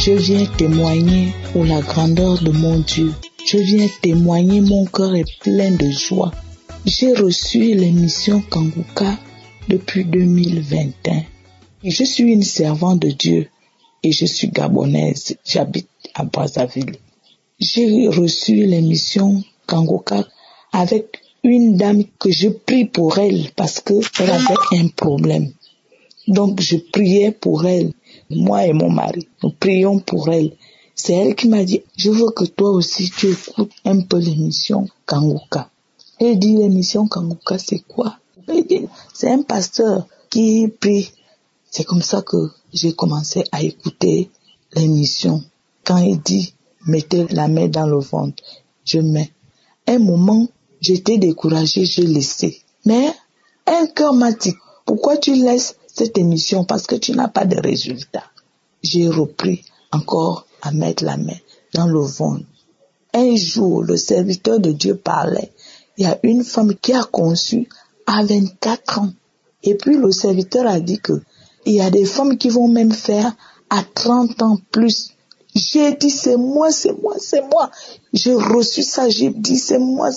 Je viens témoigner pour la grandeur de mon Dieu. Je viens témoigner, mon cœur est plein de joie. J'ai reçu l'émission Kanguka depuis 2021. Je suis une servante de Dieu et je suis gabonaise. J'habite à Brazzaville. J'ai reçu l'émission Kanguka avec une dame que je prie pour elle parce qu'elle avait un problème. Donc je priais pour elle, moi et mon mari. Nous prions pour elle. C'est elle qui m'a dit, je veux que toi aussi tu écoutes un peu l'émission Kanguka. Elle dit, l'émission Kanguka c'est quoi? Elle dit, c'est un pasteur qui prie. C'est comme ça que j'ai commencé à écouter l'émission. Quand il dit, mettez la main dans le ventre, je mets. Un moment, j'étais découragée, je laissais. Mais un cœur m'a dit, pourquoi tu laisses cette émission? Parce que tu n'as pas de résultats. J'ai repris encore à mettre la main dans le ventre. Un jour, le serviteur de Dieu parlait. Il y a une femme qui a conçu à 24 ans. Et puis le serviteur a dit que il y a des femmes qui vont même faire à 30 ans plus. J'ai dit, c'est moi. J'ai reçu ça, j'ai dit, c'est moi.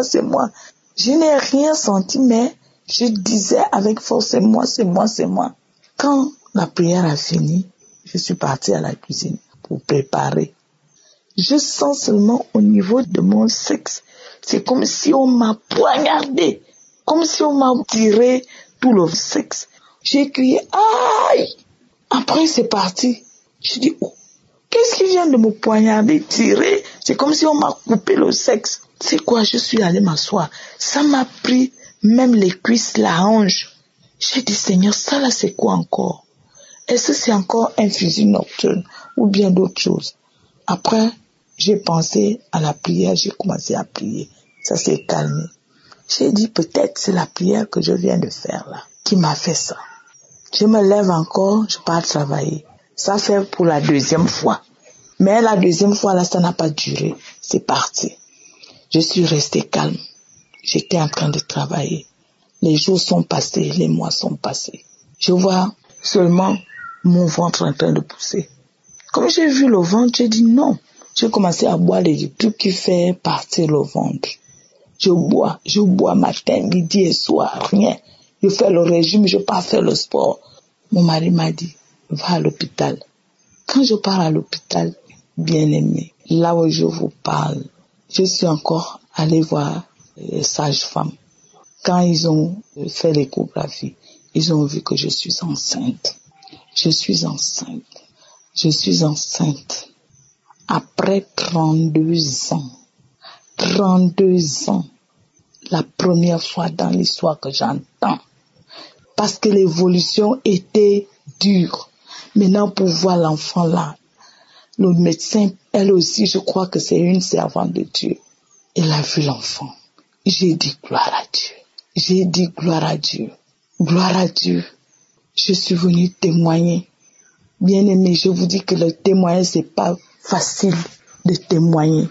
Je n'ai rien senti, mais je disais avec force, c'est moi. Quand la prière a fini, je suis partie à la cuisine pour préparer. Je sens seulement au niveau de mon sexe, c'est comme si on m'a poignardé, comme si on m'a tiré tout le sexe. J'ai crié, aïe! Après, c'est parti. Je dis, oh, qu'est-ce qui vient de me poignarder, tirer? C'est comme si on m'a coupé le sexe. C'est quoi? Je suis allée m'asseoir. Ça m'a pris même les cuisses, la hanche. J'ai dit, Seigneur, ça là, c'est quoi encore? Est-ce que c'est encore un fusil nocturne ou bien d'autres choses? Après, j'ai pensé à la prière, j'ai commencé à prier. Ça s'est calmé. J'ai dit, peut-être c'est la prière que je viens de faire là qui m'a fait ça. Je me lève encore, je pars travailler. Ça fait pour la deuxième fois. Mais la deuxième fois là, ça n'a pas duré. C'est parti. Je suis restée calme. J'étais en train de travailler. Les jours sont passés, les mois sont passés. Je vois seulement mon ventre en train de pousser. Comme j'ai vu le ventre, j'ai dit non. J'ai commencé à boire les trucs qui fait partir le ventre. Je bois matin, midi et soir, rien. Je fais le régime, je pars faire le sport. Mon mari m'a dit, va à l'hôpital. Quand je pars à l'hôpital, bien aimé, là où je vous parle, je suis encore allée voir les sages-femmes. Quand ils ont fait l'échographie, ils ont vu que je suis enceinte. Je suis enceinte. Après 32 ans. 32 ans. La première fois dans l'histoire que j'entends. Parce que l'évolution était dure. Maintenant, pour voir l'enfant là, le médecin, elle aussi, je crois que c'est une servante de Dieu. Elle a vu l'enfant. J'ai dit gloire à Dieu. Gloire à Dieu. Je suis venue témoigner. Bien-aimé, je vous dis que le témoignage, c'est pas facile de témoigner.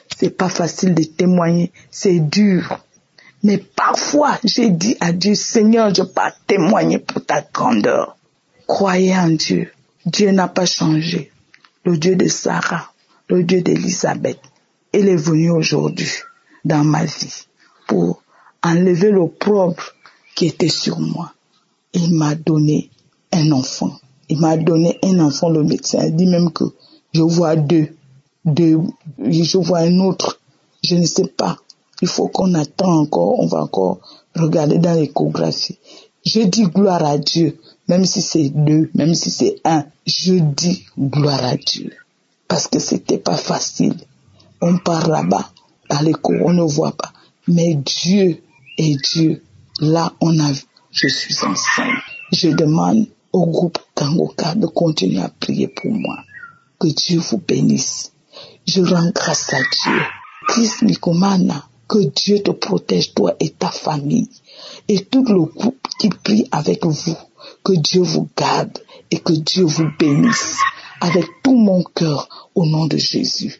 C'est dur. Mais parfois, j'ai dit à Dieu, Seigneur, je pars témoigner pour ta grandeur. Croyez en Dieu. Dieu n'a pas changé. Le Dieu de Sarah, le Dieu d'Élisabeth, il est venu aujourd'hui dans ma vie pour enlever l'opprobre qui était sur moi. Il m'a donné un enfant. Le médecin dit même que je vois deux, je vois un autre. Je ne sais pas. Il faut qu'on attend encore, on va encore regarder dans l'échographie. Je dis gloire à Dieu, même si c'est 2, même si c'est 1. Je dis gloire à Dieu. Parce que c'était pas facile. On part là-bas, à l'écho, on ne voit pas. Mais Dieu est Dieu. Là, je suis enceinte. Je demande au groupe Kanguka de continuer à prier pour moi. Que Dieu vous bénisse. Je rends grâce à Dieu. Christ Mikomana, que Dieu te protège, toi et ta famille. Et tout le groupe qui prie avec vous. Que Dieu vous garde et que Dieu vous bénisse. Avec tout mon cœur, au nom de Jésus.